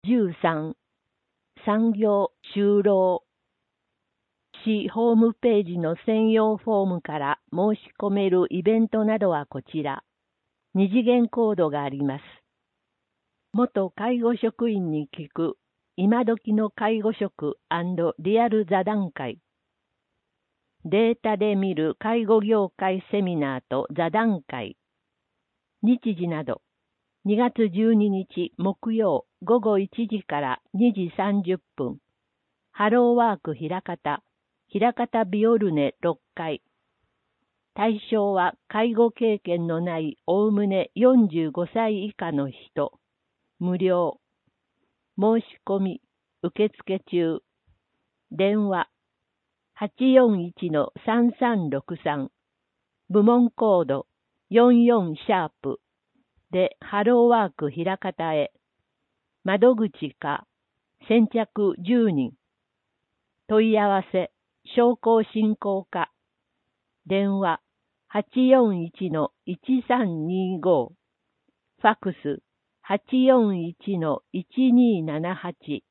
13、産業就労。市ホームページの専用フォームから申し込めるイベントなどはこちら。二次元コードがあります。元介護職員に聞く今時の介護職&リアル座談会。データで見る介護業界セミナーと座談会。日時など、2月12日木曜午後1時から2時30分。ハローワーク平方ビオルネ6階。対象は介護経験のないおおむね45歳以下の人。無料。申し込み、受付中。電話。841-3363。部門コード44#でハローワーク平方へ。窓口か。先着10人。問い合わせ。商工振興課。電話。841-1325。ファクス。841-1278。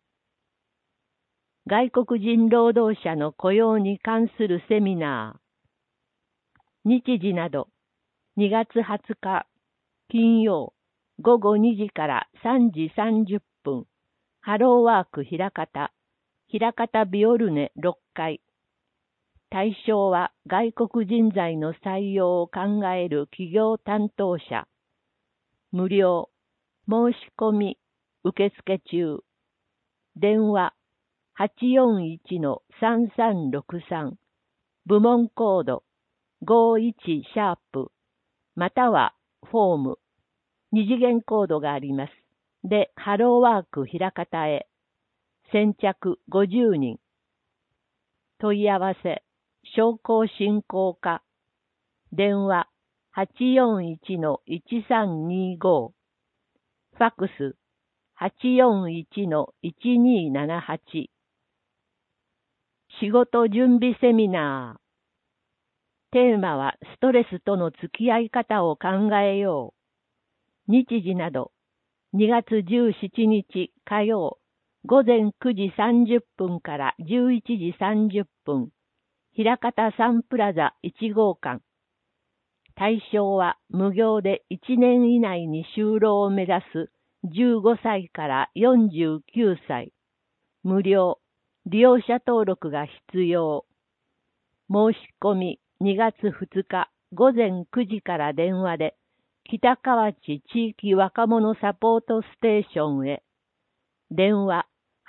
外国人労働者の雇用に関するセミナー。日時など、2月20日、金曜、午後2時から3時30分、ハローワーク平方ビオルネ6階。対象は外国人材の採用を考える企業担当者。無料。申し込み、受付中。電話。841-3363。部門コード51#またはフォーム。二次元コードがあります。で、ハローワーク平方へ。先着50人。問い合わせ。商工振興課。電話。841-1325。ファクス。841-1278。仕事準備セミナー。テーマはストレスとの付き合い方を考えよう。日時など、2月17日火曜、午前9時30分から11時30分、平方サンプラザ1号館。対象は無料で1年以内に就労を目指す15歳から49歳。無料。利用者登録が必要。申し込み2月2日午前9時から電話で北河内地域若者サポートステーションへ。電話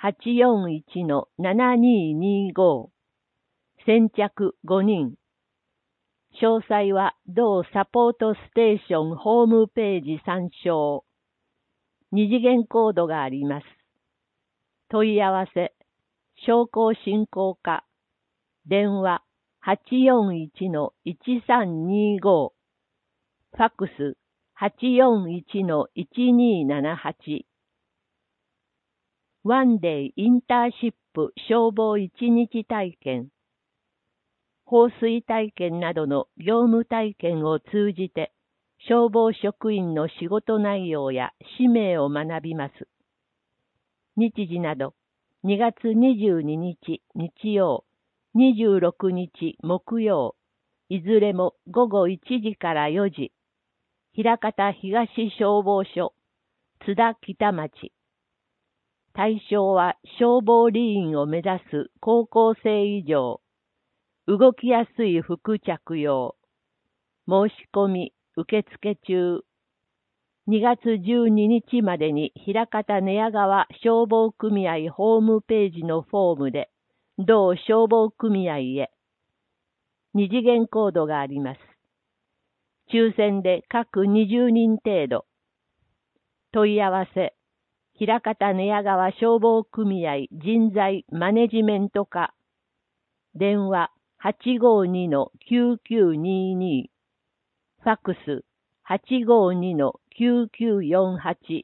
841-7225。先着5人。詳細は同サポートステーションホームページ参照。二次元コードがあります。問い合わせ。商工振興課。電話。841-1325。ファクス。841-1278。ワンデイインターシップ消防1日体験。放水体験などの業務体験を通じて、消防職員の仕事内容や使命を学びます。日時など、2月22日日曜、26日木曜、いずれも午後1時から4時、枚方東消防署、津田北町。対象は消防理員を目指す高校生以上。動きやすい服着用。申し込み、受付中。2月12日までに枚方寝屋川消防組合ホームページのフォームで、同消防組合へ。二次元コードがあります。抽選で各20人程度。問い合わせ。枚方寝屋川消防組合人材マネジメント課。電話。852-9922。ファックス。852-9948。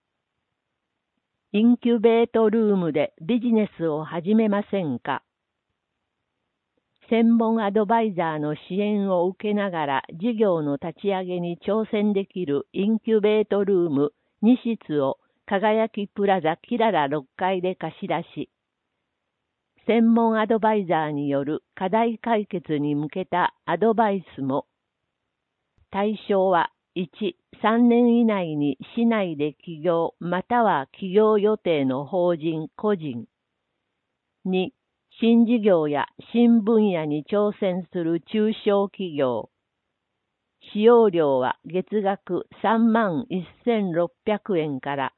インキュベートルームでビジネスを始めませんか？専門アドバイザーの支援を受けながら事業の立ち上げに挑戦できるインキュベートルーム2室を輝きプラザキララ6階で貸し出し、専門アドバイザーによる課題解決に向けたアドバイスも、対象は1、3年以内に市内で起業または起業予定の法人個人。2、新事業や新分野に挑戦する中小企業。使用料は月額31,600円から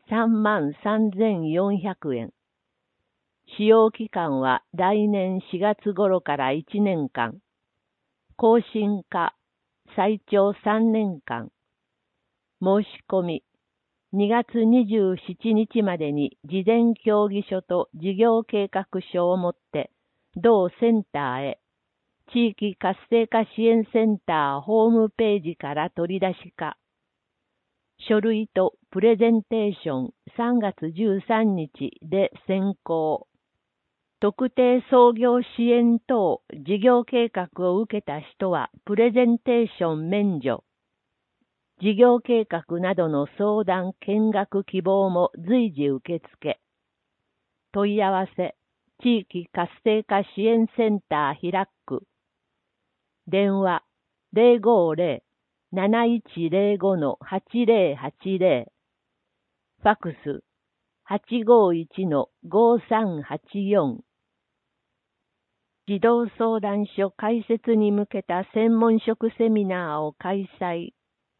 33,400円。使用期間は来年4月頃から1年間。更新化、最長3年間。申し込み、2月27日までに事前協議書と事業計画書を持って同センターへ、地域活性化支援センターホームページから取り出しか、書類とプレゼンテーション3月13日で選考。特定創業支援等事業計画を受けた人はプレゼンテーション免除。事業計画などの相談見学希望も随時受付。問い合わせ、地域活性化支援センター平区。電話、050-7105-8080。ファクス、851-5384。児童相談所開設に向けた専門職セミナーを開催。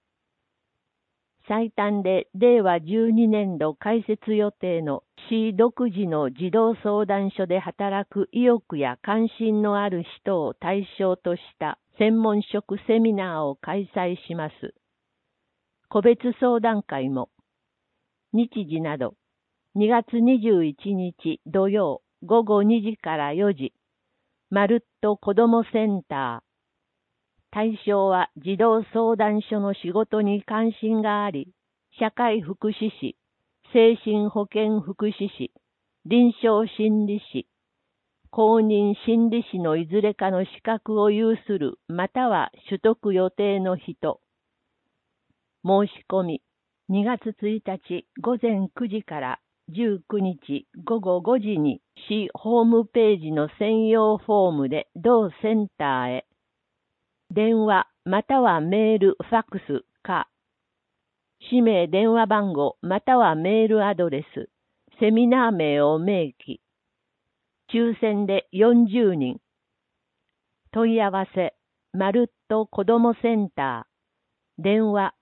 最短で令和12年度開設予定の市独自の児童相談所で働く意欲や関心のある人を対象とした専門職セミナーを開催します。個別相談会も、日時など、2月21日土曜午後2時から4時、まるっと子どもセンター。対象は児童相談所の仕事に関心があり、社会福祉士、精神保健福祉士、臨床心理士、公認心理士のいずれかの資格を有するまたは取得予定の人。申し込み、2月1日午前9時から19日午後5時に市ホームページの専用フォームで同センターへ。電話またはメール、ファックスか、氏名、電話番号またはメールアドレス、セミナー名を明記。抽選で40人。問い合わせ、まるっと子どもセンター。電話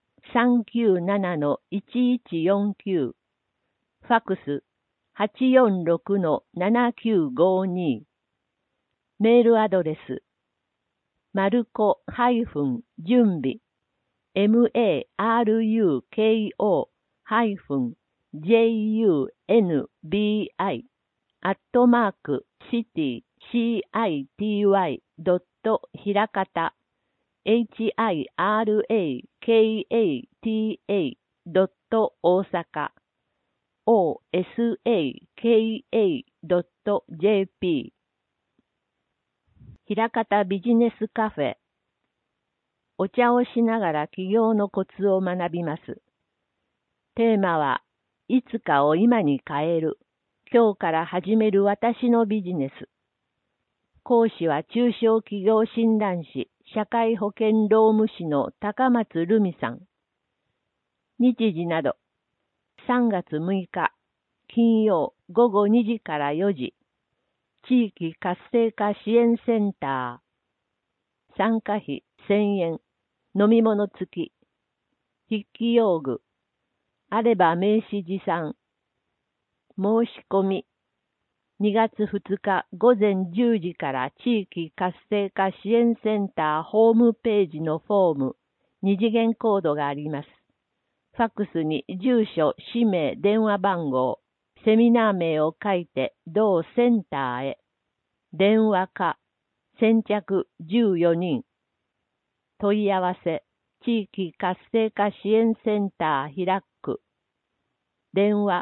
397-1149。ファックス 846-7952。メールアドレス、まるこ準備maruko-junbi@city.ひらかたhirakata.osaka osaka.jp ひらかたビジネスカフェ。お茶をしながら起業のコツを学びます。テーマは、いつかを今に変える。今日から始める私のビジネス。講師は中小企業診断士、社会保険労務士の高松留美さん。日時など、3月6日、金曜午後2時から4時。地域活性化支援センター。参加費1000円。飲み物付き。筆記用具。あれば名刺持参。申し込み。2月2日午前10時から地域活性化支援センターホームページのフォーム。2次元コードがあります。ファックスに住所、氏名、電話番号。セミナー名を書いて同センターへ。電話か、先着14人。問い合わせ、地域活性化支援センター平区。電話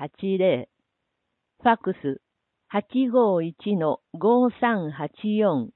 050-7105-8080。ファックス851-5384。